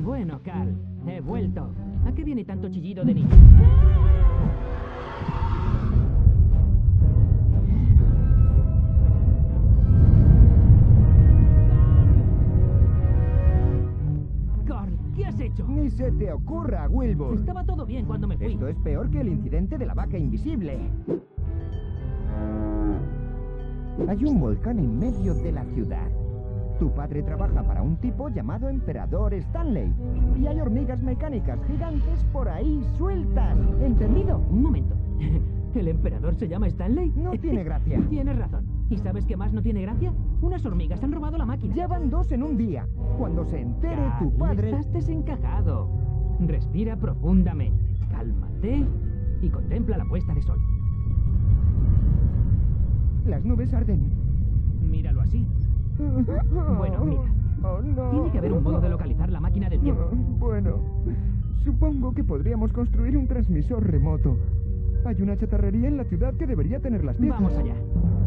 Bueno, Carl, he vuelto. ¿A qué viene tanto chillido de niño? Carl, ¿qué has hecho? Ni se te ocurra, Wilbur. Estaba todo bien cuando me fui. Esto es peor que el incidente de la vaca invisible. Hay un volcán en medio de la ciudad. Tu padre trabaja para un tipo llamado Emperador Stanley. Y hay hormigas mecánicas gigantes por ahí sueltas. ¿Entendido? Un momento. ¿El emperador se llama Stanley? No tiene gracia. Tienes razón. ¿Y sabes qué más no tiene gracia? Unas hormigas han robado la máquina. Ya van 2 en un día. Cuando se entere tu padre... Estás desencajado. Respira profundamente. Cálmate y contempla la puesta de sol. Las nubes arden. Míralo así. Bueno, mira. Oh, no. Tiene que haber un modo de localizar la máquina del tiempo. Bueno, supongo que podríamos construir un transmisor remoto. Hay una chatarrería en la ciudad que debería tener las piezas. Vamos allá.